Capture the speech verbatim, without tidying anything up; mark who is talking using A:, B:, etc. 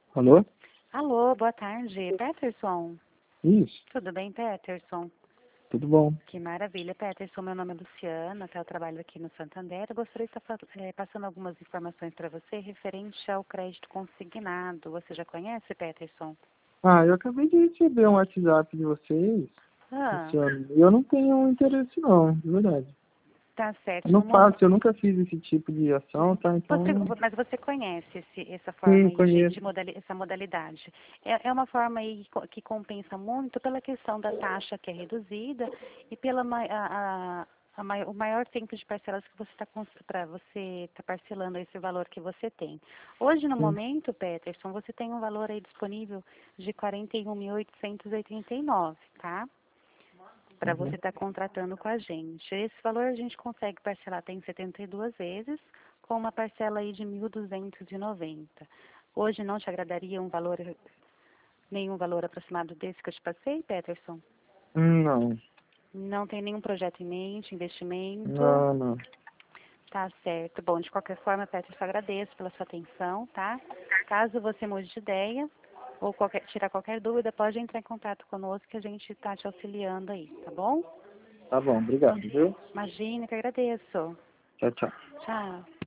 A: Alô?
B: Alô, boa tarde. Peterson?
A: Isso,
B: Tudo bem, Peterson?
A: tudo bom.
B: Que maravilha, Peterson. Meu nome é Luciana, tá? Eu trabalho aqui no Santander. Eu gostaria de estar fa- eh, passando algumas informações para você referente ao crédito consignado. Você já conhece, Peterson?
A: Ah, eu acabei de receber um WhatsApp de vocês,
B: Ah,
A: Luciano. E eu não tenho interesse não, de verdade.
B: tá
A: Eu
B: certo.
A: não
B: No momento,
A: faço, eu nunca fiz esse tipo de ação, tá?
B: você,
A: Então,
B: mas você conhece esse, essa forma
A: sim,
B: aí de, de
A: conheço.
B: modali- essa modalidade. É, é uma forma aí co- que compensa muito pela questão da taxa que é reduzida e pela ma- a, a, a mai- o maior tempo de parcelas que você está para você tá parcelando esse valor que você tem. Hoje, no
A: Sim.
B: momento, Peterson, você tem um valor aí disponível de quarenta e um mil oitocentos e oitenta e nove, tá? Para
A: Uhum.
B: você estar contratando com a gente. Esse valor a gente consegue parcelar até em setenta e duas vezes, com uma parcela aí de mil duzentos e noventa. Hoje não te agradaria um valor, nenhum valor aproximado desse que eu te passei, Peterson?
A: Hum, Não,
B: Não tem nenhum projeto em mente, investimento?
A: não, não.
B: Tá certo. Bom, de qualquer forma, Peterson, agradeço pela sua atenção, tá? Caso você mude de ideia ou qualquer, tirar qualquer dúvida, pode entrar em contato conosco que a gente está te auxiliando aí, tá bom?
A: Tá bom, obrigado, viu?
B: Imagina que agradeço.
A: Tchau, tchau.
B: Tchau.